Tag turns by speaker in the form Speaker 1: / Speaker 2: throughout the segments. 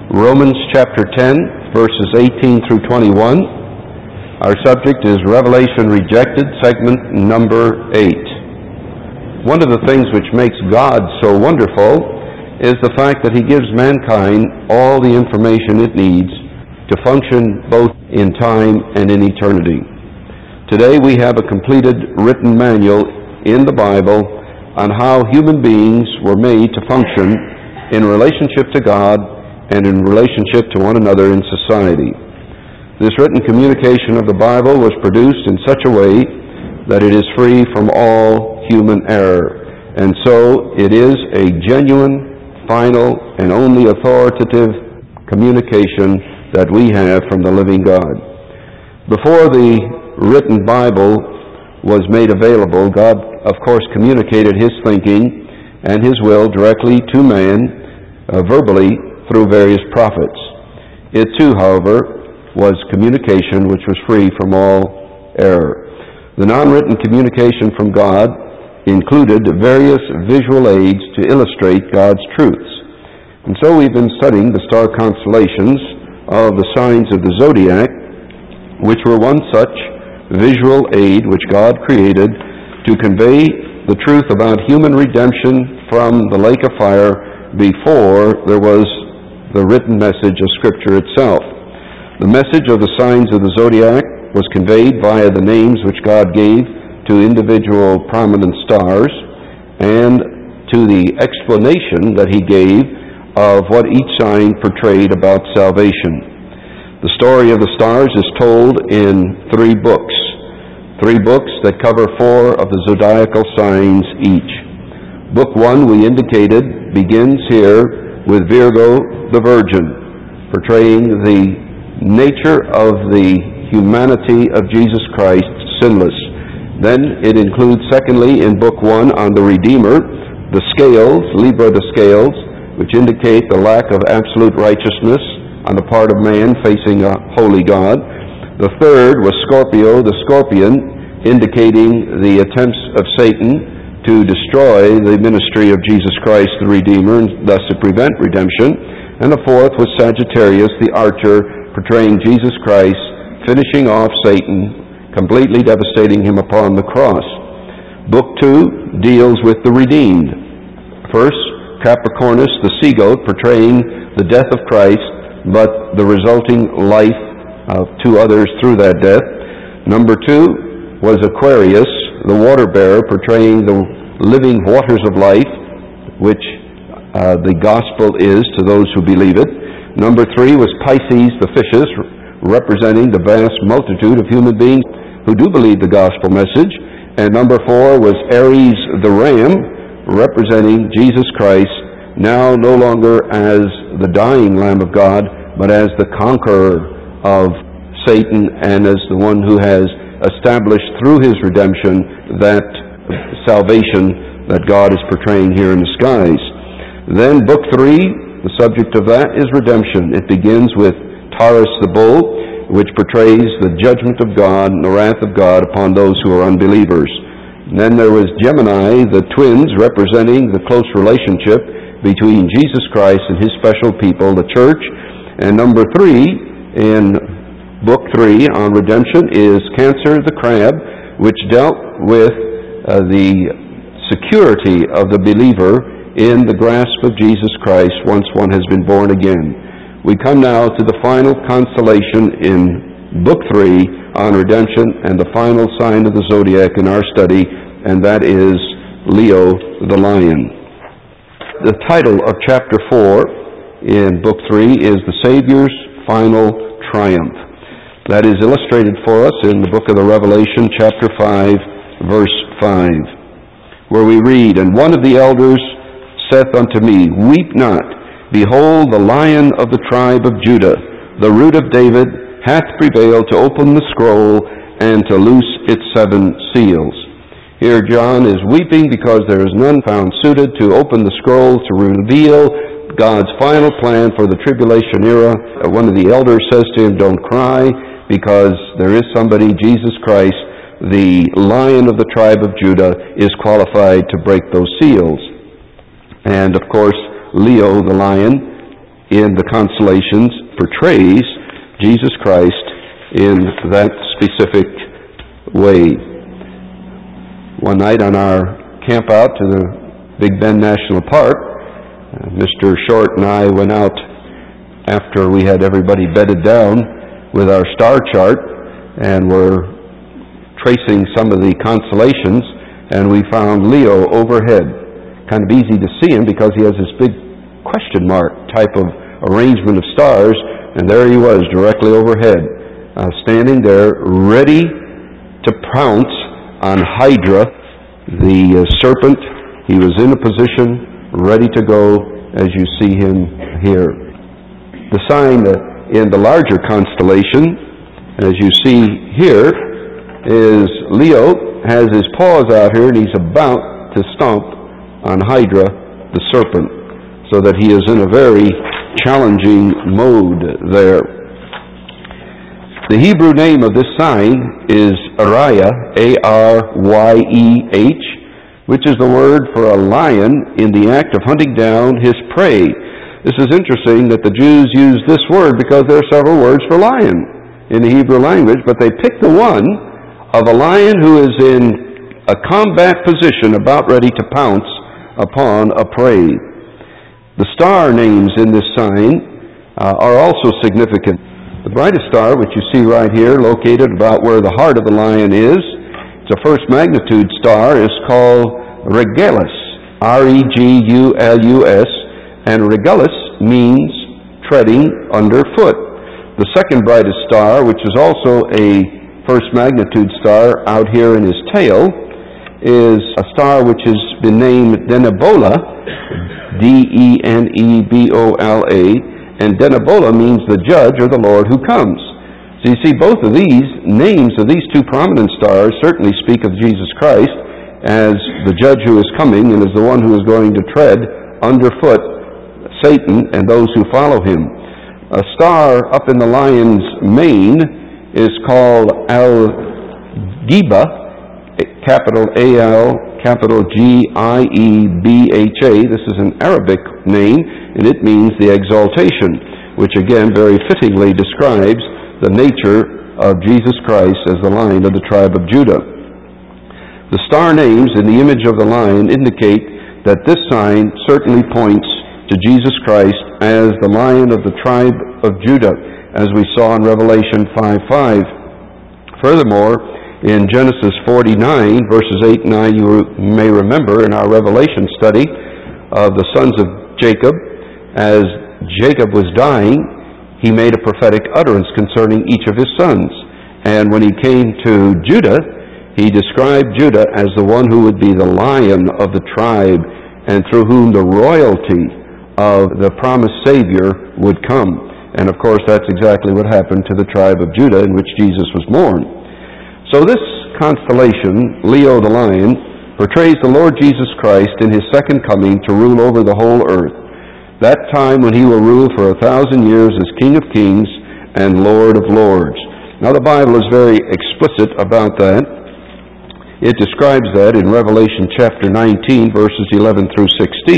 Speaker 1: Romans chapter 10, verses 18 through 21. Our subject is Revelation Rejected, segment number 8. One of the things which makes God so wonderful is the fact that He gives mankind all the information it needs to function both in time and in eternity. Today we have a completed written manual in the Bible on how human beings were made to function in relationship to God and in relationship to one another in society. This written communication of the Bible was produced in such a way that it is free from all human error, and so it is a genuine, final, and only authoritative communication that we have from the living God. Before the written Bible was made available, God, of course, communicated His thinking and His will directly to man, verbally, through various prophets. It too, however, was communication which was free from all error. The non-written communication from God included various visual aids to illustrate God's truths. And so we've been studying the star constellations of the signs of the zodiac, which were one such visual aid which God created to convey the truth about human redemption from the lake of fire before there was the written message of Scripture itself. The message of the signs of the zodiac was conveyed via the names which God gave to individual prominent stars and to the explanation that He gave of what each sign portrayed about salvation. The story of the stars is told in 3 books. 3 books that cover 4 of the zodiacal signs each. Book 1, we indicated, begins here with Virgo the Virgin, portraying the nature of the humanity of Jesus Christ, sinless. Then it includes, secondly, in Book 1 on the Redeemer, the scales, Libra the scales, which indicate the lack of absolute righteousness on the part of man facing a holy God. The third was Scorpio, the scorpion, indicating the attempts of Satan to destroy the ministry of Jesus Christ, the Redeemer, and thus to prevent redemption. And the fourth was Sagittarius, the archer, portraying Jesus Christ, finishing off Satan, completely devastating him upon the cross. Book 2 deals with the redeemed. First, Capricornus, the sea-goat, portraying the death of Christ, but the resulting life of 2 others through that death. Number 2 was Aquarius, the water-bearer, portraying the living waters of life, which the gospel is to those who believe it. Number 3 was Pisces, the fishes, representing the vast multitude of human beings who do believe the gospel message. And number 4 was Aries, the ram, representing Jesus Christ, now no longer as the dying Lamb of God, but as the conqueror of Satan and as the one who has established through His redemption that salvation that God is portraying here in the skies. Then Book 3, the subject of that is redemption. It begins with Taurus the bull, which portrays the judgment of God and the wrath of God upon those who are unbelievers. And then there was Gemini, the twins, representing the close relationship between Jesus Christ and His special people, the church. And number 3 in Book 3 on redemption is Cancer the crab, which dealt with the security of the believer in the grasp of Jesus Christ once one has been born again. We come now to the final constellation in Book 3 on redemption and the final sign of the zodiac in our study, and that is Leo the lion. The title of chapter 4 in Book 3 is The Savior's Final Triumph. That is illustrated for us in the book of the Revelation, chapter 5, verse 5, where we read, "And one of the elders saith unto me, Weep not, behold, the Lion of the tribe of Judah, the root of David, hath prevailed to open the scroll and to loose its 7 seals." Here John is weeping because there is none found suited to open the scroll to reveal God's final plan for the tribulation era. One of the elders says to him, "Don't cry, because there is somebody, Jesus Christ, the Lion of the tribe of Judah, is qualified to break those seals." And of course, Leo the lion in the constellations portrays Jesus Christ in that specific way. One night on our camp out to the Big Bend National Park, Mr. Short and I went out after we had everybody bedded down with our star chart and were tracing some of the constellations, and we found Leo overhead. Kind of easy to see him because he has this big question mark type of arrangement of stars, and there he was directly overhead, standing there ready to pounce on Hydra, the serpent. He was in a position ready to go as you see him here. The sign in the larger constellation, as you see here, is Leo has his paws out here and he's about to stomp on Hydra, the serpent, so that he is in a very challenging mode there. The Hebrew name of this sign is Aryeh, A-R-Y-E-H, which is the word for a lion in the act of hunting down his prey. This is interesting that the Jews use this word because there are several words for lion in the Hebrew language, but they picked the one of a lion who is in a combat position about ready to pounce upon a prey. The star names in this sign are also significant. The brightest star, which you see right here, located about where the heart of the lion is, it's a first magnitude star, is called Regulus, R-E-G-U-L-U-S, and Regulus means treading underfoot. The second brightest star, which is also a first magnitude star out here in his tail, is a star which has been named Denebola, D-E-N-E-B-O-L-A, and Denebola means the judge or the Lord who comes. So you see, both of these names of these two prominent stars certainly speak of Jesus Christ as the judge who is coming and as the one who is going to tread underfoot Satan and those who follow him. A star up in the lion's mane is called Al-Giba, capital A-L, capital G-I-E-B-H-A. This is an Arabic name, and it means the exaltation, which again very fittingly describes the nature of Jesus Christ as the Lion of the tribe of Judah. The star names in the image of the lion indicate that this sign certainly points to Jesus Christ as the Lion of the tribe of Judah, as we saw in Revelation 5:5. Furthermore, in Genesis 49, verses 8 and 9, you may remember in our Revelation study of the sons of Jacob, as Jacob was dying, he made a prophetic utterance concerning each of his sons. And when he came to Judah, he described Judah as the one who would be the lion of the tribe and through whom the royalty of the promised Savior would come. And of course, that's exactly what happened to the tribe of Judah in which Jesus was born. So this constellation, Leo the Lion, portrays the Lord Jesus Christ in his second coming to rule over the whole earth. That time when he will rule for 1,000 years as King of Kings and Lord of Lords. Now the Bible is very explicit about that. It describes that in Revelation chapter 19, verses 11 through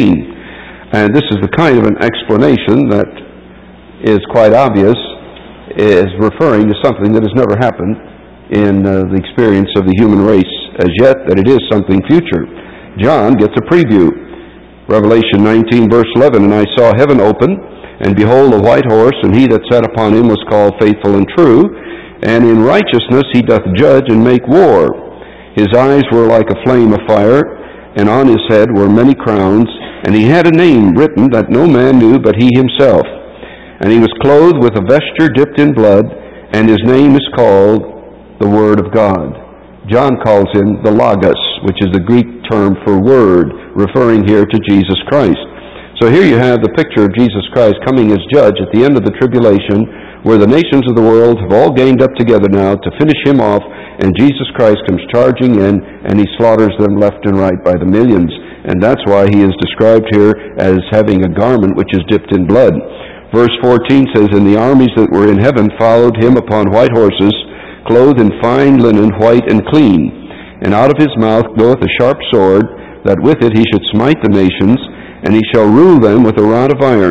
Speaker 1: 16. And this is the kind of an explanation that is quite obvious, is referring to something that has never happened in the experience of the human race as yet, that it is something future. John gets a preview. Revelation 19, verse 11, "And I saw heaven open, and behold a white horse, and he that sat upon him was called Faithful and True, and in righteousness he doth judge and make war. His eyes were like a flame of fire, and on his head were many crowns, and he had a name written that no man knew but he himself. And he was clothed with a vesture dipped in blood, and his name is called the Word of God." John calls him the Logos, which is the Greek term for word, referring here to Jesus Christ. So here you have the picture of Jesus Christ coming as judge at the end of the tribulation, where the nations of the world have all ganged up together now to finish him off, and Jesus Christ comes charging in, and he slaughters them left and right by the millions. And that's why he is described here as having a garment which is dipped in blood. Verse 14 says, "And the armies that were in heaven followed him upon white horses, clothed in fine linen, white and clean. And out of his mouth goeth a sharp sword, that with it he should smite the nations, and he shall rule them with a rod of iron.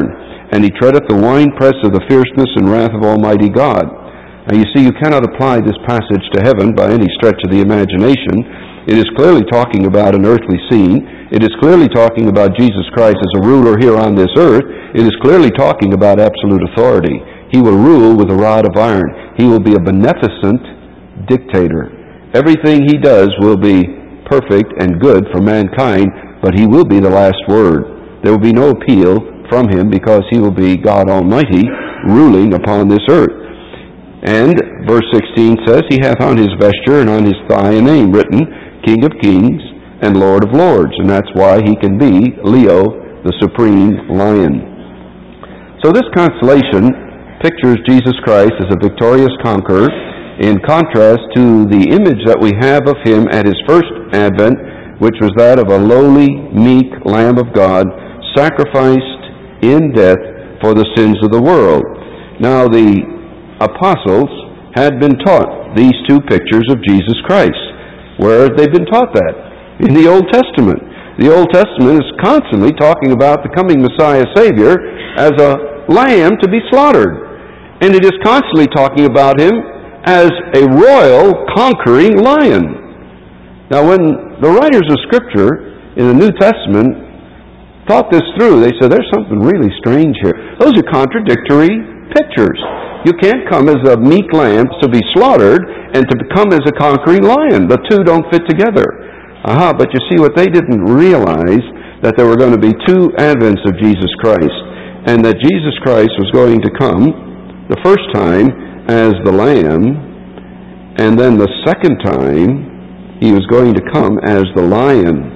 Speaker 1: and he treadeth the winepress of the fierceness and wrath of Almighty God. Now you see, you cannot apply this passage to heaven by any stretch of the imagination. It is clearly talking about an earthly scene. It is clearly talking about Jesus Christ as a ruler here on this earth. It is clearly talking about absolute authority. He will rule with a rod of iron. He will be a beneficent dictator. Everything he does will be perfect and good for mankind, but he will be the last word. There will be no appeal from him because he will be God Almighty ruling upon this earth. And verse 16 says, he hath on his vesture and on his thigh a name written, King of Kings and Lord of Lords. And that's why he can be Leo, the supreme lion. So this constellation pictures Jesus Christ as a victorious conqueror in contrast to the image that we have of him at his first advent, which was that of a lowly, meek Lamb of God, sacrificed in death for the sins of the world. Now the apostles had been taught these two pictures of Jesus Christ. Where have they been taught that? In the Old Testament. The Old Testament is constantly talking about the coming Messiah Savior as a lamb to be slaughtered. And it is constantly talking about him as a royal conquering lion. Now when the writers of Scripture in the New Testament thought this through, they said there's something really strange here. Those are contradictory pictures. You can't come as a meek lamb to be slaughtered and to come as a conquering lion. The two don't fit together. But you see, what they didn't realize, that there were going to be two advents of Jesus Christ, and that Jesus Christ was going to come the first time as the lamb, and then the second time he was going to come as the lion.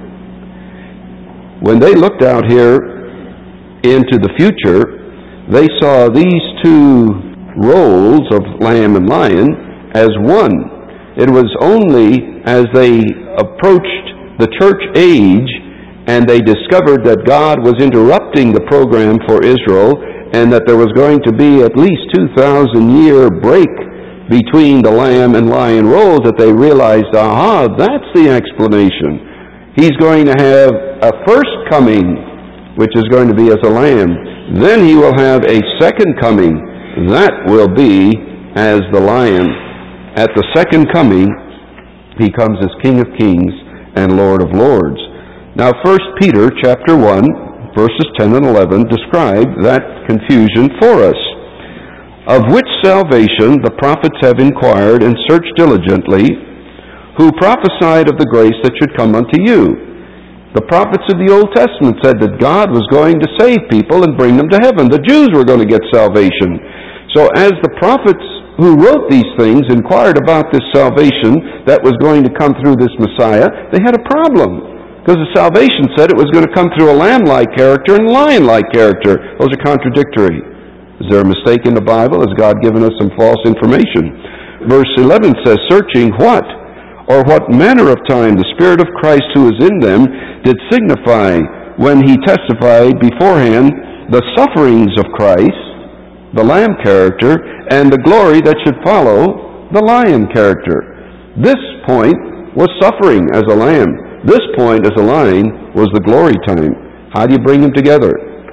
Speaker 1: When they looked out here into the future, they saw these two roles of lamb and lion as one. It was only as they approached the church age and they discovered that God was interrupting the program for Israel and that there was going to be at least 2,000-year break between the lamb and lion roles that they realized, that's the explanation. He's going to have a first coming, which is going to be as a lamb. Then he will have a second coming. That will be as the lion. At the second coming, he comes as King of Kings and Lord of Lords. Now 1 Peter chapter 1, verses 10 and 11 describe that confusion for us. Of which salvation the prophets have inquired and searched diligently, who prophesied of the grace that should come unto you. The prophets of the Old Testament said that God was going to save people and bring them to heaven. The Jews were going to get salvation. So as the prophets who wrote these things inquired about this salvation that was going to come through this Messiah, they had a problem. Because the salvation said it was going to come through a lamb-like character and lion-like character. Those are contradictory. Is there a mistake in the Bible? Has God given us some false information? Verse 11 says, searching what? Or what manner of time the Spirit of Christ who is in them did signify when he testified beforehand the sufferings of Christ, the lamb character, and the glory that should follow the lion character. This point was suffering as a lamb. This point as a lion was the glory time. How do you bring them together?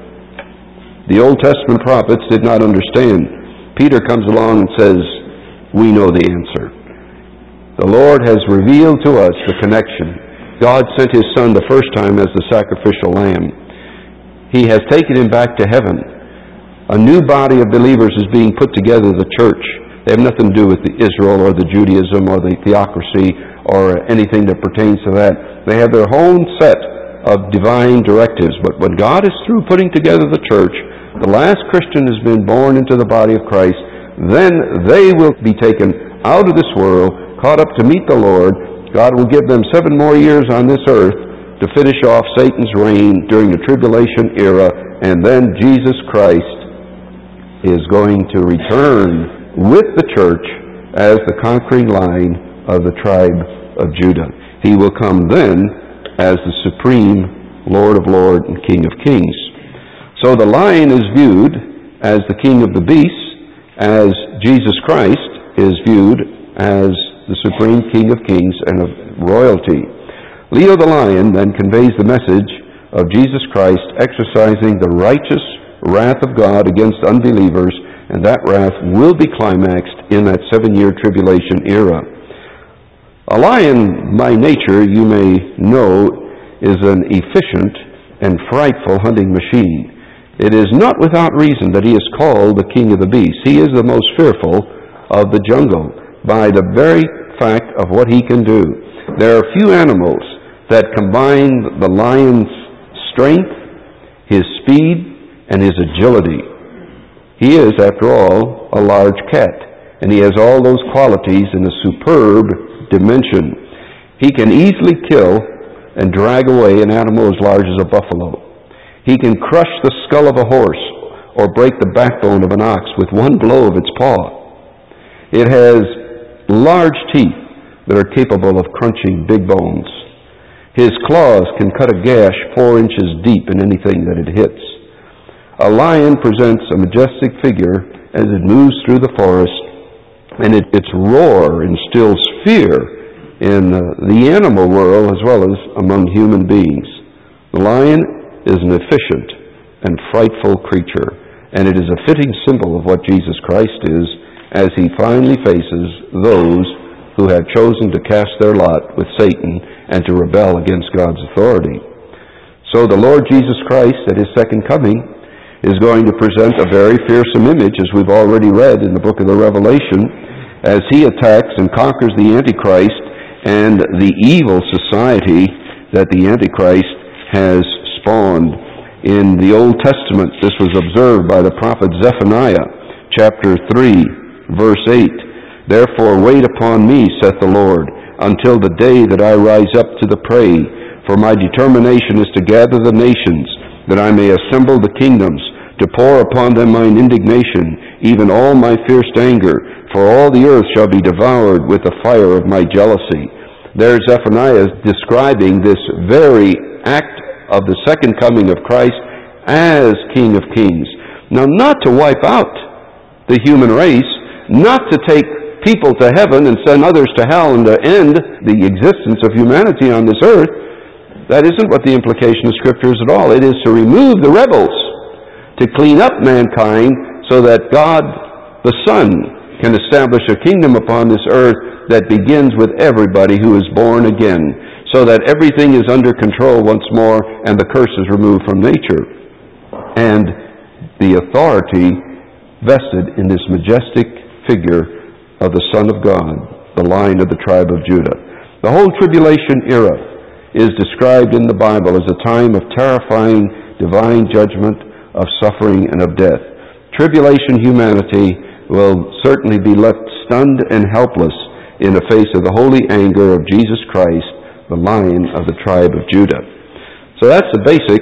Speaker 1: The Old Testament prophets did not understand. Peter comes along and says, we know the answer. The Lord has revealed to us the connection. God sent his Son the first time as the sacrificial lamb. He has taken him back to heaven. A new body of believers is being put together, the church. They have nothing to do with the Israel or the Judaism or the theocracy or anything that pertains to that. They have their own set of divine directives. But when God is through putting together the church, the last Christian has been born into the body of Christ, then they will be taken out of this world, caught up to meet the Lord. God will give them 7 more years on this earth to finish off Satan's reign during the tribulation era, and then Jesus Christ is going to return with the church as the conquering line of the tribe of Judah. He will come then as the supreme Lord of Lords and King of Kings. So the lion is viewed as the king of the beasts, as Jesus Christ is viewed as the supreme King of Kings and of royalty. Leo the lion then conveys the message of Jesus Christ exercising the righteous wrath of God against unbelievers, and that wrath will be climaxed in that 7-year tribulation era. A lion, by nature, you may know, is an efficient and frightful hunting machine. It is not without reason that he is called the king of the beasts. He is the most fearful of the jungle by the very fact of what he can do. There are few animals that combine the lion's strength, his speed, and his agility. He is, after all, a large cat, and he has all those qualities in a superb dimension. He can easily kill and drag away an animal as large as a buffalo. He can crush the skull of a horse or break the backbone of an ox with one blow of its paw. It has large teeth that are capable of crunching big bones. His claws can cut a gash 4 inches deep in anything that it hits. A lion presents a majestic figure as it moves through the forest, and its roar instills fear in the animal world as well as among human beings. The lion is an efficient and frightful creature, and it is a fitting symbol of what Jesus Christ is as he finally faces those who have chosen to cast their lot with Satan and to rebel against God's authority. So the Lord Jesus Christ at his second coming is going to present a very fearsome image, as we've already read in the book of the Revelation, as he attacks and conquers the Antichrist and the evil society that the Antichrist has spawned. In the Old Testament, this was observed by the prophet Zephaniah, chapter 3, verse 8. Therefore wait upon me, saith the Lord, until the day that I rise up to the prey. For my determination is to gather the nations, that I may assemble the kingdoms, to pour upon them mine indignation, even all my fierce anger. For all the earth shall be devoured with the fire of my jealousy. There Zephaniah is describing this very act of the second coming of Christ as King of Kings. Now, not to wipe out the human race, not to take people to heaven and send others to hell and to end the existence of humanity on this earth. That isn't what the implication of Scripture is at all. It is to remove the rebels, to clean up mankind so that God the Son can establish a kingdom upon this earth that begins with everybody who is born again, so that everything is under control once more and the curse is removed from nature. And the authority vested in this majestic figure of the Son of God, the Lion of the tribe of Judah. The whole tribulation era is described in the Bible as a time of terrifying divine judgment, of suffering, and of death. Tribulation humanity will certainly be left stunned and helpless in the face of the holy anger of Jesus Christ, the Lion of the tribe of Judah. So that's the basic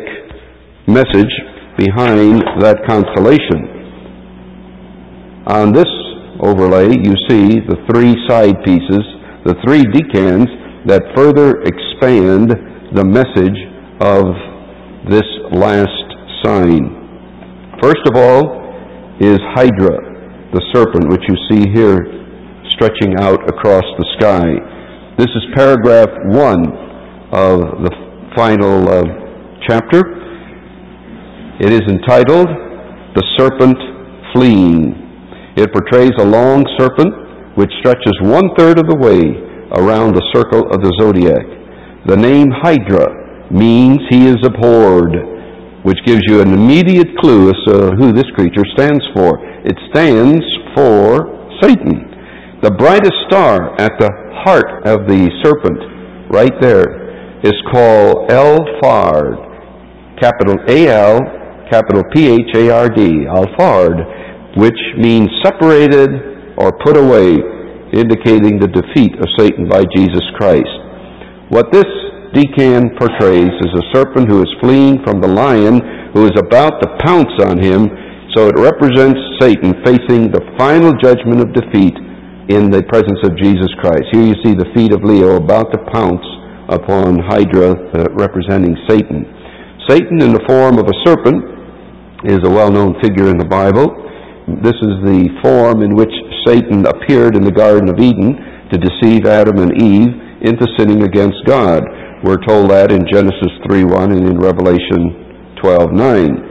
Speaker 1: message behind that constellation. On this overlay, you see the 3 side pieces, the 3 decans that further expand the message of this last sign. First of all is Hydra, the serpent, which you see here stretching out across the sky. This is paragraph 1 of the final chapter. It is entitled, The Serpent Fleeing. It portrays a long serpent which stretches 1/3 of the way around the circle of the zodiac. The name Hydra means he is abhorred, which gives you an immediate clue as to who this creature stands for. It stands for Satan. The brightest star at the heart of the serpent, right there, is called Alphard, capital A-L, capital P-H-A-R-D, Alphard, which means separated or put away, indicating the defeat of Satan by Jesus Christ. What this decan portrays is a serpent who is fleeing from the lion who is about to pounce on him, so it represents Satan facing the final judgment of defeat in the presence of Jesus Christ. Here you see the feet of Leo about to pounce upon Hydra, representing Satan. Satan in the form of a serpent is a well-known figure in the Bible. This is the form in which Satan appeared in the Garden of Eden to deceive Adam and Eve into sinning against God. We're told that in Genesis 3:1 and in Revelation 12:9.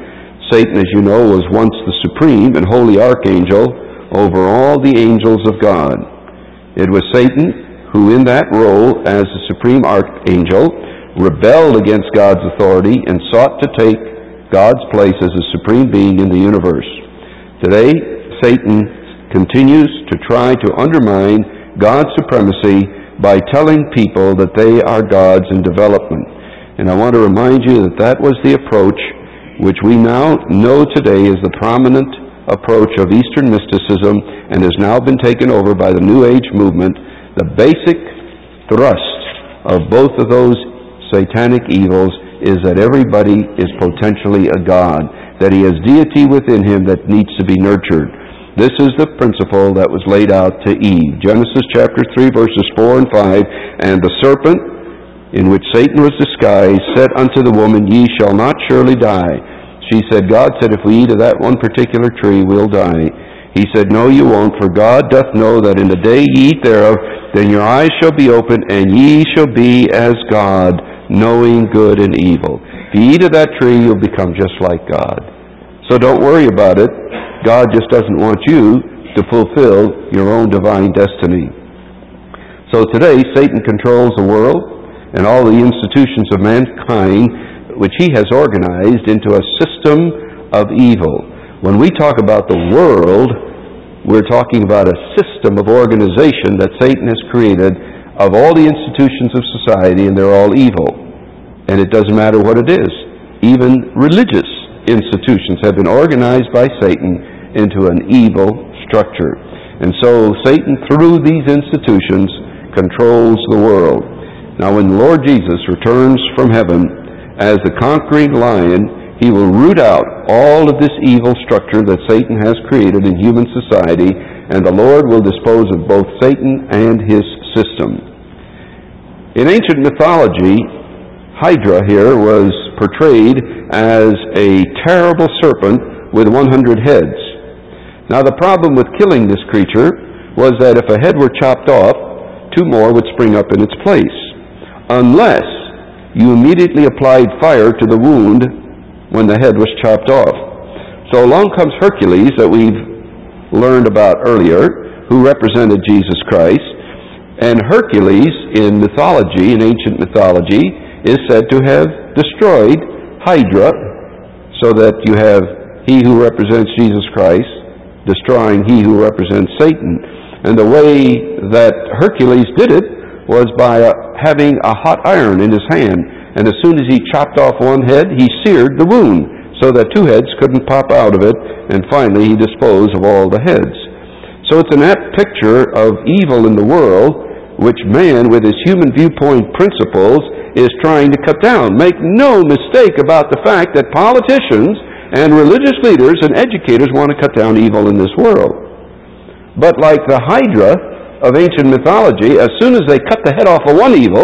Speaker 1: Satan, as you know, was once the supreme and holy archangel over all the angels of God. It was Satan who, in that role as the supreme archangel, rebelled against God's authority and sought to take God's place as the supreme being in the universe. Today, Satan continues to try to undermine God's supremacy by telling people that they are gods in development. And I want to remind you that that was the approach which we now know today is the prominent approach of Eastern mysticism and has now been taken over by the New Age movement. The basic thrust of both of those satanic evils is that everybody is potentially a god, that he has deity within him that needs to be nurtured. This is the principle that was laid out to Eve. Genesis chapter 3, verses 4 and 5, "And the serpent, in which Satan was disguised, said unto the woman, Ye shall not surely die. She said, God said, if we eat of that one particular tree, we'll die. He said, No, you won't, for God doth know that in the day ye eat thereof, then your eyes shall be opened, and ye shall be as God, knowing good and evil. If you eat of that tree, you'll become just like God. So don't worry about it. God just doesn't want you to fulfill your own divine destiny." So today, Satan controls the world and all the institutions of mankind, which he has organized into a system of evil. When we talk about the world, we're talking about a system of organization that Satan has created of all the institutions of society, and they're all evil. And it doesn't matter what it is. Even religious institutions have been organized by Satan into an evil structure. And so Satan, through these institutions, controls the world. Now when the Lord Jesus returns from heaven as the conquering lion, he will root out all of this evil structure that Satan has created in human society, and the Lord will dispose of both Satan and his system. In ancient mythology, Hydra here was portrayed as a terrible serpent with 100 heads. Now the problem with killing this creature was that if a head were chopped off, 2 more would spring up in its place, unless you immediately applied fire to the wound when the head was chopped off. So along comes Hercules, that we've learned about earlier, who represented Jesus Christ. And Hercules in mythology, in ancient mythology, is said to have destroyed Hydra, so that you have he who represents Jesus Christ destroying he who represents Satan. And the way that Hercules did it was by having a hot iron in his hand. And as soon as he chopped off one head, he seared the wound so that 2 heads couldn't pop out of it. And finally, he disposed of all the heads. So it's an apt picture of evil in the world, which man, with his human viewpoint principles, is trying to cut down. Make no mistake about the fact that politicians and religious leaders and educators want to cut down evil in this world. But like the Hydra of ancient mythology, as soon as they cut the head off of one evil,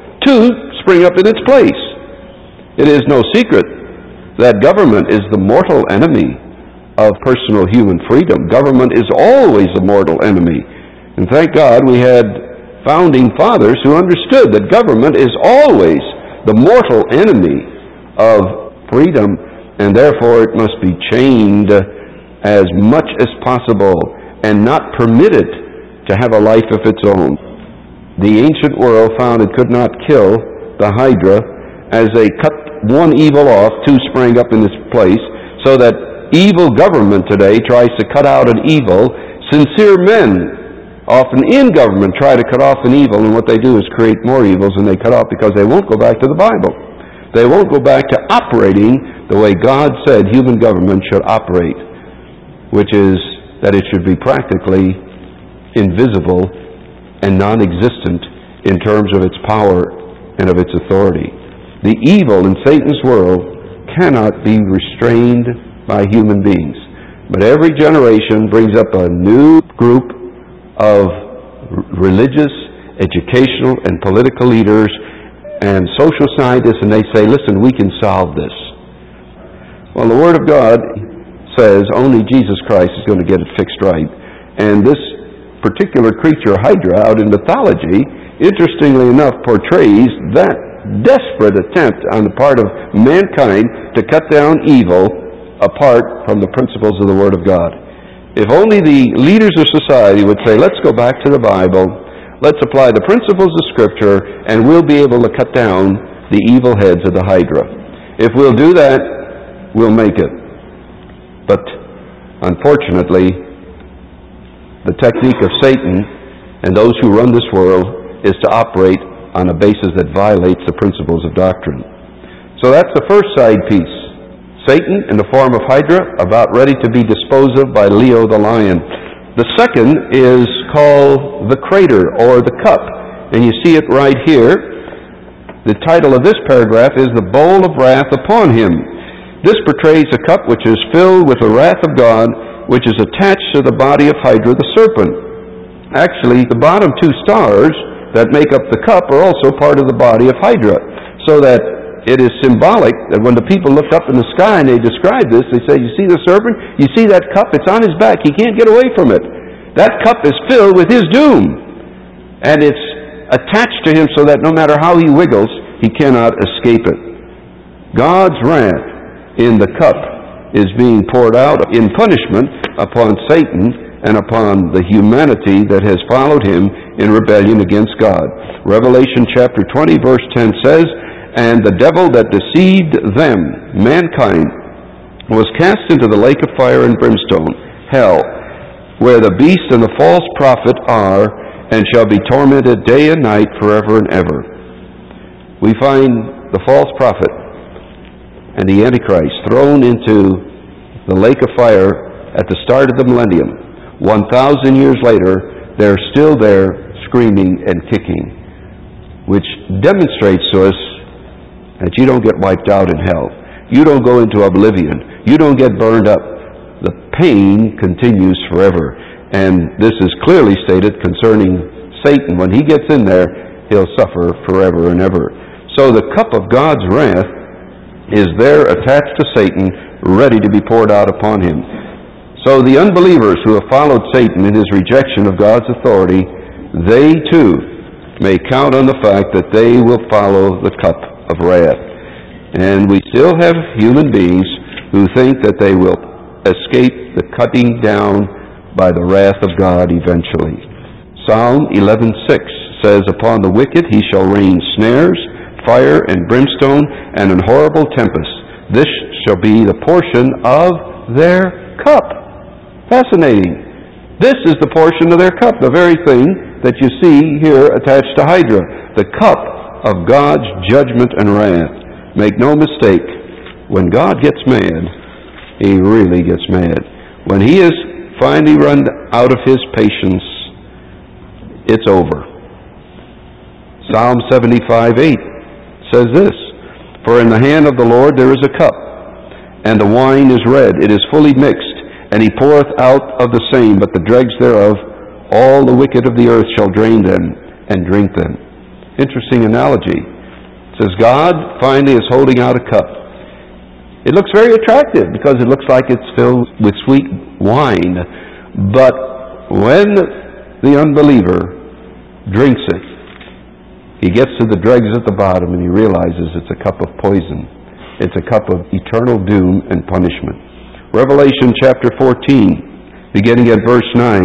Speaker 1: 2 spring up in its place. It is no secret that government is the mortal enemy of personal human freedom. Government is always the mortal enemy. And thank God we had founding fathers who understood that government is always the mortal enemy of freedom, and therefore it must be chained as much as possible and not permitted to have a life of its own. The ancient world found it could not kill the Hydra. As they cut one evil off, 2 sprang up in its place, so that evil government today tries to cut out an evil. Sincere men, often in government, try to cut off an evil, and what they do is create more evils than they cut off, because they won't go back to the Bible. They won't go back to operating the way God said human government should operate, which is that it should be practically invisible and non-existent in terms of its power and of its authority. The evil in Satan's world cannot be restrained by human beings. But every generation brings up a new group of religious, educational, and political leaders and social scientists, and they say, listen, we can solve this. Well, the Word of God says only Jesus Christ is going to get it fixed right. And this particular creature, Hydra, out in mythology, interestingly enough, portrays that desperate attempt on the part of mankind to cut down evil apart from the principles of the Word of God. If only the leaders of society would say, let's go back to the Bible, let's apply the principles of Scripture, and we'll be able to cut down the evil heads of the Hydra. If we'll do that, we'll make it. But unfortunately, the technique of Satan and those who run this world is to operate on a basis that violates the principles of doctrine. So that's the first side piece. Satan in the form of Hydra, about ready to be disposed of by Leo the lion. The second is called the crater, or the cup. And you see it right here. The title of this paragraph is The Bowl of Wrath Upon Him. This portrays a cup which is filled with the wrath of God, which is attached to the body of Hydra the serpent. Actually, the bottom two stars that make up the cup are also part of the body of Hydra. So that it is symbolic that when the people look up in the sky and they describe this, they say, you see the serpent? You see that cup? It's on his back. He can't get away from it. That cup is filled with his doom. And it's attached to him so that no matter how he wiggles, he cannot escape it. God's wrath in the cup is being poured out in punishment upon Satan and upon the humanity that has followed him in rebellion against God. Revelation chapter 20 verse 10 says, and the devil that deceived them, mankind, was cast into the lake of fire and brimstone, hell, where the beast and the false prophet are, and shall be tormented day and night forever and ever. We find the false prophet and the Antichrist thrown into the lake of fire at the start of the millennium. 1,000 years later, they're still there screaming and kicking, which demonstrates to us that you don't get wiped out in hell. You don't go into oblivion. You don't get burned up. The pain continues forever. And this is clearly stated concerning Satan. When he gets in there, he'll suffer forever and ever. So the cup of God's wrath is there attached to Satan, ready to be poured out upon him. So the unbelievers who have followed Satan in his rejection of God's authority, they too may count on the fact that they will follow the cup of wrath. And we still have human beings who think that they will escape the cutting down by the wrath of God eventually. Psalm 11:6 says, upon the wicked he shall rain snares, fire and brimstone, and an horrible tempest. This shall be the portion of their cup. Fascinating. This is the portion of their cup, the very thing that you see here attached to Hydra, the cup of God's judgment and wrath. Make no mistake, when God gets mad, he really gets mad. When he is finally run out of his patience, it's over. Psalm 75:8 says this, for in the hand of the Lord there is a cup, and the wine is red, it is fully mixed, and he poureth out of the same, but the dregs thereof, all the wicked of the earth shall drain them and drink them. Interesting analogy. It says God finally is holding out a cup. It looks very attractive because it looks like it's filled with sweet wine. But when the unbeliever drinks it, he gets to the dregs at the bottom and he realizes it's a cup of poison. It's a cup of eternal doom and punishment. Revelation chapter 14, beginning at verse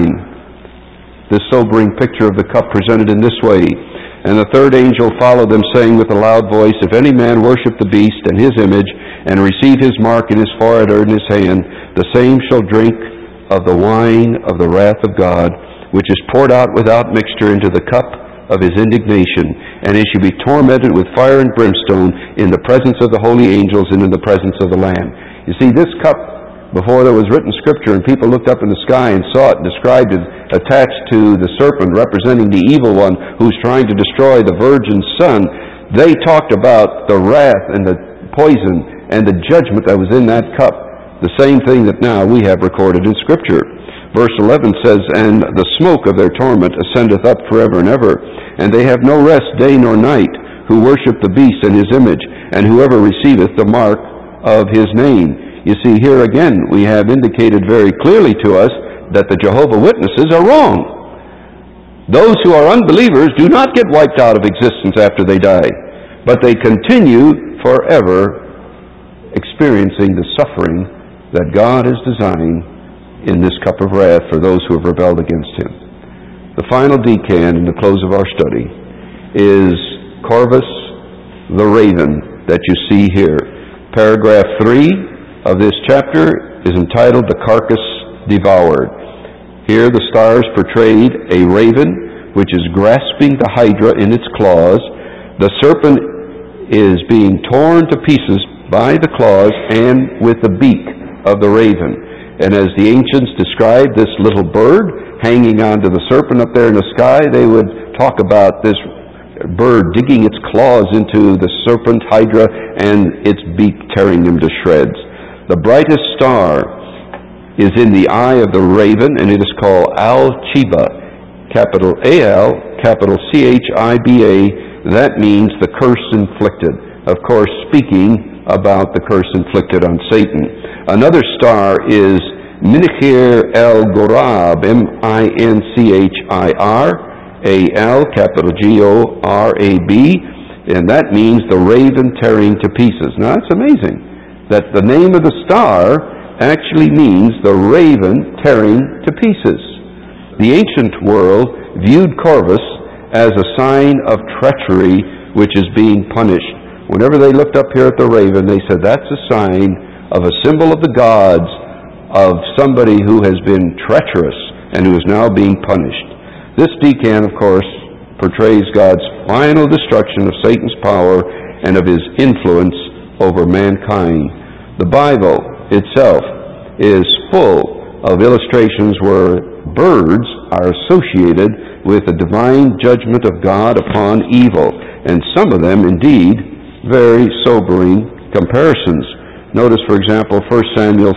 Speaker 1: 9. This sobering picture of the cup presented in this way. And the third angel followed them, saying with a loud voice, if any man worship the beast and his image, and receive his mark in his forehead or in his hand, the same shall drink of the wine of the wrath of God, which is poured out without mixture into the cup of his indignation, and he shall be tormented with fire and brimstone in the presence of the holy angels and in the presence of the Lamb. You see, this cup, before there was written Scripture and people looked up in the sky and saw it described as attached to the serpent representing the evil one who's trying to destroy the virgin's son, they talked about the wrath and the poison and the judgment that was in that cup. The same thing that now we have recorded in Scripture. Verse 11 says, and the smoke of their torment ascendeth up forever and ever, and they have no rest day nor night, who worship the beast and his image, and whoever receiveth the mark of his name. You see, here again, we have indicated very clearly to us that the Jehovah's Witnesses are wrong. Those who are unbelievers do not get wiped out of existence after they die, but they continue forever experiencing the suffering that God has designed in this cup of wrath for those who have rebelled against Him. The final decan in the close of our study is Corvus the raven that you see here. Paragraph 3 of this chapter is entitled The Carcass Devoured. Here the star is portrayed a raven which is grasping the hydra in its claws. The serpent is being torn to pieces by the claws and with the beak of the raven. And as the ancients described this little bird hanging onto the serpent up there in the sky, they would talk about this bird digging its claws into the serpent hydra and its beak tearing him to shreds. The brightest star is in the eye of the raven, and it is called Al-Chiba, capital A-L, capital C-H-I-B-A. That means the curse inflicted. Of course, speaking about the curse inflicted on Satan. Another star is Minchir el-Gorab, M-I-N-C-H-I-R, A-L, capital G-O-R-A-B, and that means the raven tearing to pieces. Now, that's amazing that the name of the star actually means the raven tearing to pieces. The ancient world viewed Corvus as a sign of treachery which is being punished. Whenever they looked up here at the raven, they said that's a sign of a symbol of the gods of somebody who has been treacherous and who is now being punished. This decan, of course, portrays God's final destruction of Satan's power and of his influence over mankind. The Bible itself is full of illustrations where birds are associated with the divine judgment of God upon evil, and some of them, indeed, very sobering comparisons. Notice, for example, 1 Samuel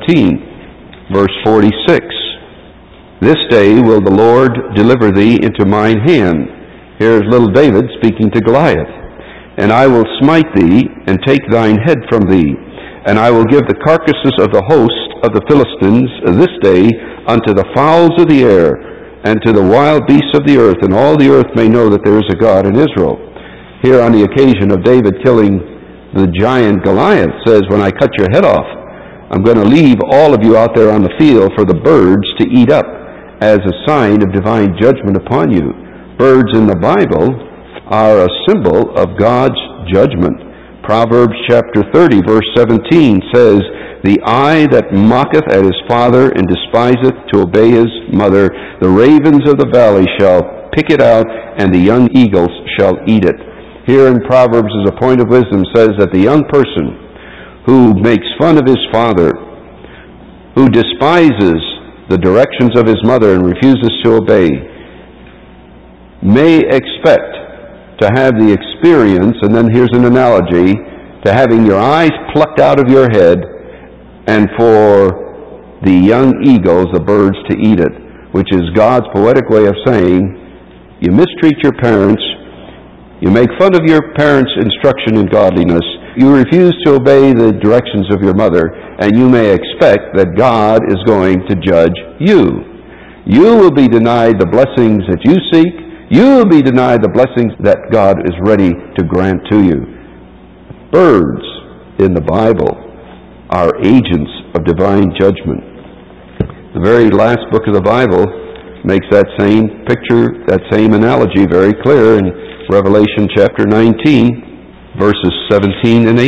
Speaker 1: 17, verse 46. This day will the Lord deliver thee into mine hand. Here's little David speaking to Goliath. And I will smite thee, and take thine head from thee. And I will give the carcasses of the host of the Philistines this day unto the fowls of the air, and to the wild beasts of the earth, and all the earth may know that there is a God in Israel. Here on the occasion of David killing the giant Goliath, says, when I cut your head off, I'm going to leave all of you out there on the field for the birds to eat up as a sign of divine judgment upon you. Birds in the Bible are a symbol of God's judgment. Proverbs chapter 30, verse 17 says, the eye that mocketh at his father and despiseth to obey his mother, the ravens of the valley shall pick it out, and the young eagles shall eat it. Here in Proverbs, as a point of wisdom, says that the young person who makes fun of his father, who despises the directions of his mother and refuses to obey, may expect to have the experience, and then here's an analogy, to having your eyes plucked out of your head and for the young eagles, the birds, to eat it, which is God's poetic way of saying, you mistreat your parents, you make fun of your parents' instruction in godliness, you refuse to obey the directions of your mother, and you may expect that God is going to judge you. You will be denied the blessings that you seek. You will be denied the blessings that God is ready to grant to you. Birds in the Bible are agents of divine judgment. The very last book of the Bible makes that same picture, that same analogy very clear in Revelation chapter 19, verses 17 and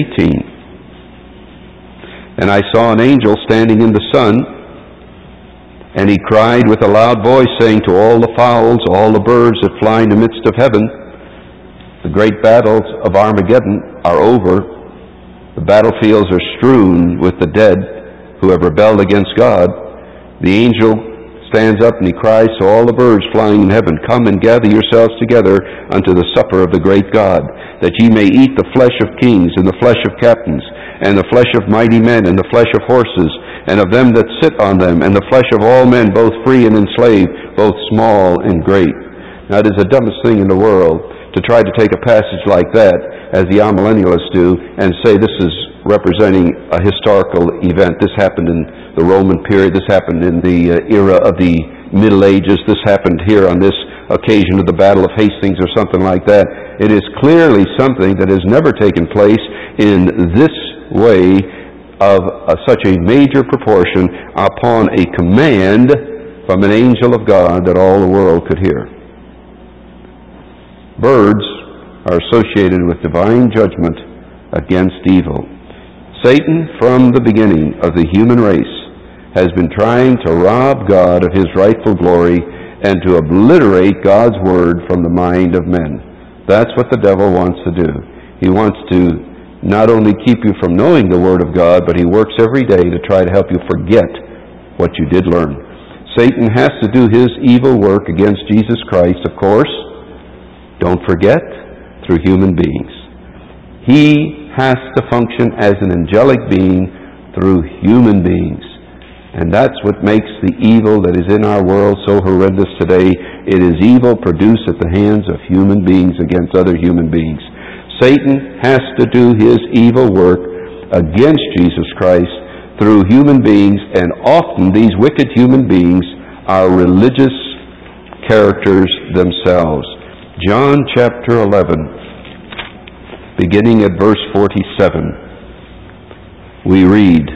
Speaker 1: 18. And I saw an angel standing in the sun, and he cried with a loud voice, saying to all the fowls, all the birds that fly in the midst of heaven, the great battles of Armageddon are over. The battlefields are strewn with the dead who have rebelled against God. The angel stands up and he cries to all the birds flying in heaven, come and gather yourselves together unto the supper of the great God, that ye may eat the flesh of kings, and the flesh of captains, and the flesh of mighty men, and the flesh of horses, and of them that sit on them, and the flesh of all men, both free and enslaved, both small and great. Now it is the dumbest thing in the world to try to take a passage like that, as the amillennialists do, and say this is representing a historical event. This happened in the Roman period. This happened in the era of the Middle Ages. This happened here on this occasion of the Battle of Hastings or something like that. It is clearly something that has never taken place in this way of such a major proportion upon a command from an angel of God that all the world could hear. Birds are associated with divine judgment against evil. Satan, from the beginning of the human race, has been trying to rob God of his rightful glory and to obliterate God's word from the mind of men. That's what the devil wants to do. He wants to not only keep you from knowing the word of God, but he works every day to try to help you forget what you did learn. Satan has to do his evil work against Jesus Christ, of course. Don't forget, through human beings. He has to function as an angelic being through human beings. And that's what makes the evil that is in our world so horrendous today. It is evil produced at the hands of human beings against other human beings. Satan has to do his evil work against Jesus Christ through human beings, and often these wicked human beings are religious characters themselves. John chapter 11, beginning at verse 47, we read,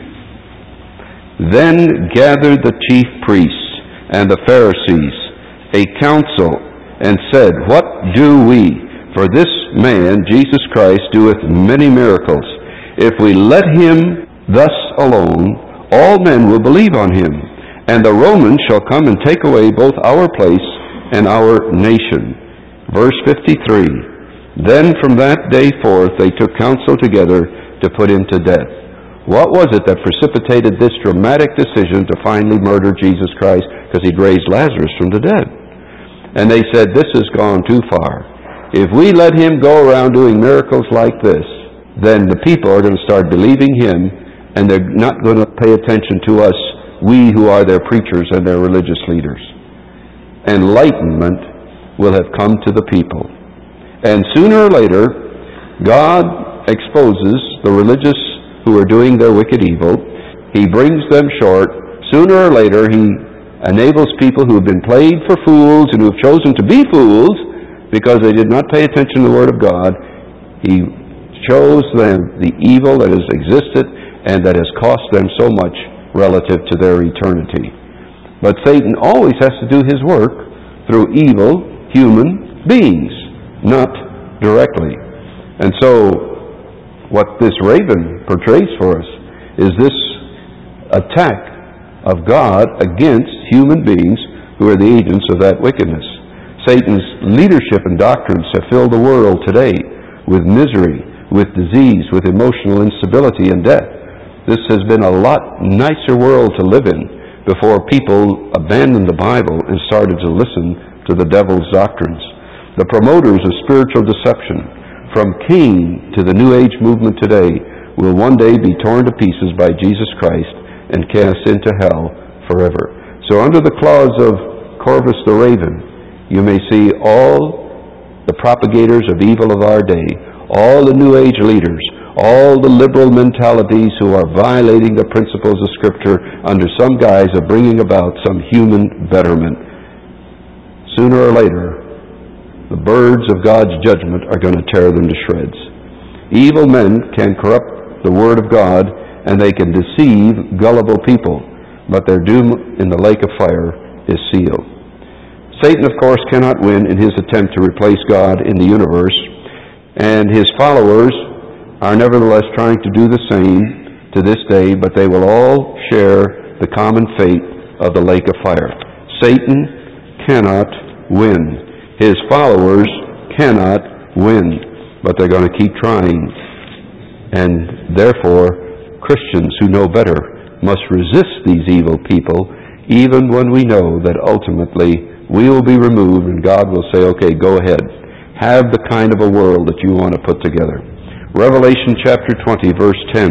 Speaker 1: "Then gathered the chief priests and the Pharisees a council, and said, What do we? For this man, Jesus Christ, doeth many miracles. If we let him thus alone, all men will believe on him, and the Romans shall come and take away both our place and our nation." Verse 53, "Then from that day forth they took counsel together to put him to death." What was it that precipitated this dramatic decision to finally murder Jesus Christ? Because he'd raised Lazarus from the dead. And they said, this has gone too far. If we let him go around doing miracles like this, then the people are going to start believing him, and they're not going to pay attention to us, we who are their preachers and their religious leaders. Enlightenment will have come to the people. And sooner or later, God exposes the religious who are doing their wicked evil. He brings them short. Sooner or later, he enables people who have been played for fools and who have chosen to be fools because they did not pay attention to the Word of God. He shows them the evil that has existed and that has cost them so much relative to their eternity. But Satan always has to do his work through evil human beings, not directly. And so what this raven portrays for us is this attack of God against human beings who are the agents of that wickedness. Satan's leadership and doctrines have filled the world today with misery, with disease, with emotional instability and death. This has been a lot nicer world to live in before people abandoned the Bible and started to listen to the devil's doctrines. The promoters of spiritual deception, from Cain to the New Age movement today, will one day be torn to pieces by Jesus Christ and cast into hell forever. So under the claws of Corvus the raven, you may see all the propagators of evil of our day, all the New Age leaders, all the liberal mentalities who are violating the principles of Scripture under some guise of bringing about some human betterment. Sooner or later, the birds of God's judgment are going to tear them to shreds. Evil men can corrupt the Word of God, and they can deceive gullible people, but their doom in the lake of fire is sealed. Satan, of course, cannot win in his attempt to replace God in the universe, and his followers are nevertheless trying to do the same to this day, but they will all share the common fate of the lake of fire. Satan cannot win. His followers cannot win, but they're going to keep trying. And therefore, Christians who know better must resist these evil people, even when we know that ultimately we will be removed and God will say, okay, go ahead. Have the kind of a world that you want to put together. Revelation chapter 20, verse 10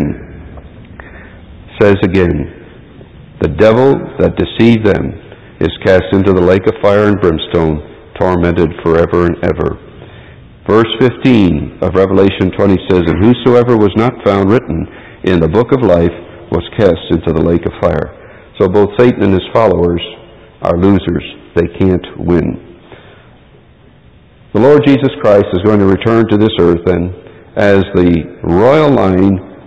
Speaker 1: says again, "The devil that deceived them is cast into the lake of fire and brimstone, tormented forever and ever." Verse 15 of Revelation 20 says, "And whosoever was not found written in the book of life was cast into the lake of fire." So both Satan and his followers are losers. They can't win. The Lord Jesus Christ is going to return to this earth, and as the royal line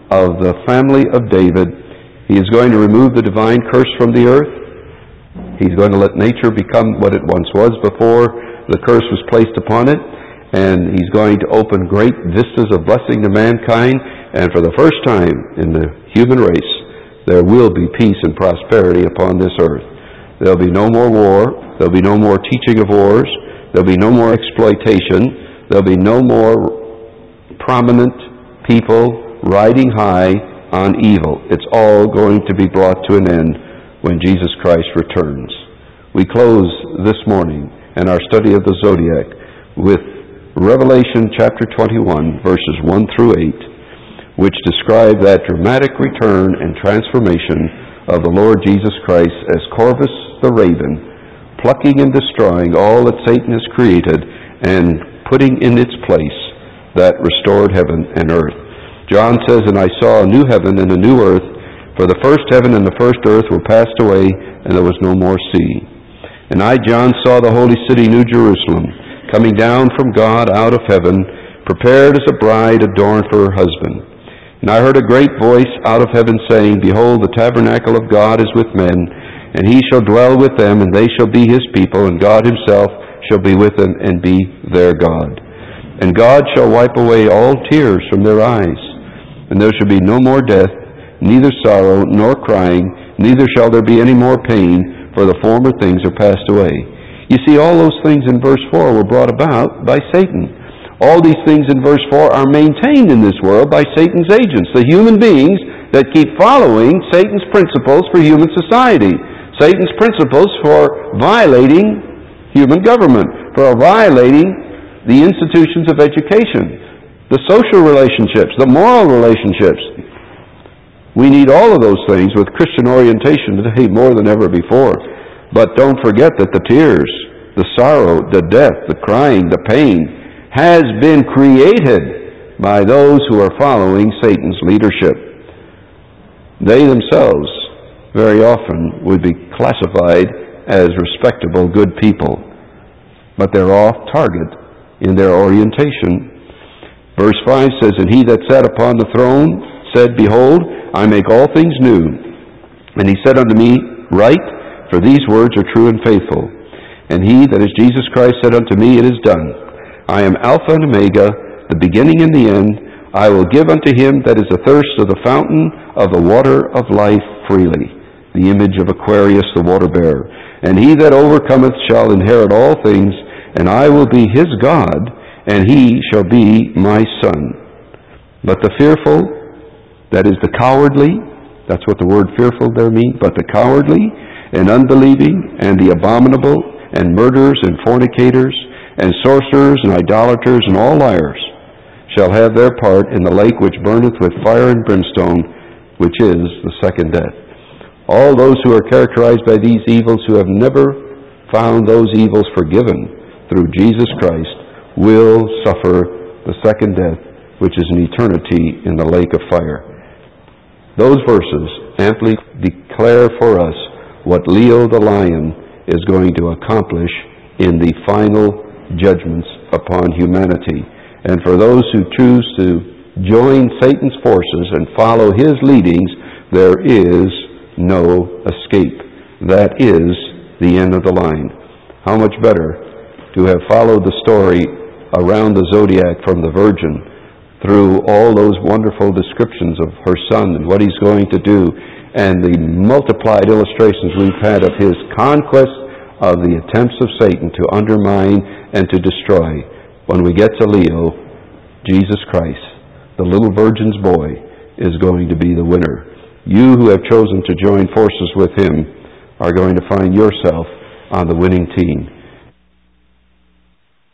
Speaker 1: of the family of David. He is going to remove the divine curse from the earth. He's going to let nature become what it once was before the curse was placed upon it. And he's going to open great vistas of blessing to mankind. And for the first time in the human race, there will be peace and prosperity upon this earth. There'll be no more war. There'll be no more teaching of wars. There'll be no more exploitation. There'll be no more prominent people riding high on evil. It's all going to be brought to an end when Jesus Christ returns. We close this morning in our study of the Zodiac with Revelation chapter 21, verses 1 through 8, which describe that dramatic return and transformation of the Lord Jesus Christ as Corvus the raven, plucking and destroying all that Satan has created and putting in its place that restored heaven and earth. John says, "And I saw a new heaven and a new earth, for the first heaven and the first earth were passed away, and there was no more sea. And I, John, saw the holy city, New Jerusalem, coming down from God out of heaven, prepared as a bride adorned for her husband. And I heard a great voice out of heaven saying, Behold, the tabernacle of God is with men, and he shall dwell with them, and they shall be his people, and God himself shall be with them and be their God. And God shall wipe away all tears from their eyes, and there shall be no more death, neither sorrow nor crying, neither shall there be any more pain, for the former things are passed away." You see, all those things in verse 4 were brought about by Satan. All these things in verse 4 are maintained in this world by Satan's agents, the human beings that keep following Satan's principles for human society, Satan's principles for violating human government, for violating the institutions of education, the social relationships, the moral relationships. We need all of those things with Christian orientation today more than ever before. But don't forget that the tears, the sorrow, the death, the crying, the pain has been created by those who are following Satan's leadership. They themselves very often would be classified as respectable, good people, but they're off target in their orientation. Verse 5 says, "And he that sat upon the throne said, Behold, I make all things new. And he said unto me, Write, for these words are true and faithful. And he, that is Jesus Christ, said unto me, It is done. I am Alpha and Omega, the beginning and the end. I will give unto him that is athirst of the fountain of the water of life freely." The image of Aquarius, the water bearer. "And he that overcometh shall inherit all things, and I will be his God, and he shall be my son. But the fearful," that is the cowardly, that's what the word fearful there means, "but the cowardly, and unbelieving, and the abominable, and murderers, and fornicators, and sorcerers, and idolaters, and all liars, shall have their part in the lake which burneth with fire and brimstone, which is the second death." All those who are characterized by these evils, who have never found those evils forgiven through Jesus Christ, will suffer the second death, which is an eternity in the lake of fire. Those verses amply declare for us what Leo the lion is going to accomplish in the final judgments upon humanity. And for those who choose to join Satan's forces and follow his leadings, there is no escape. That is the end of the line. How much better to have followed the story around the zodiac from the Virgin through all those wonderful descriptions of her son and what he's going to do, and the multiplied illustrations we've had of his conquest of the attempts of Satan to undermine and to destroy. When we get to Leo, Jesus Christ, the little virgin's boy, is going to be the winner. You who have chosen to join forces with him are going to find yourself on the winning team.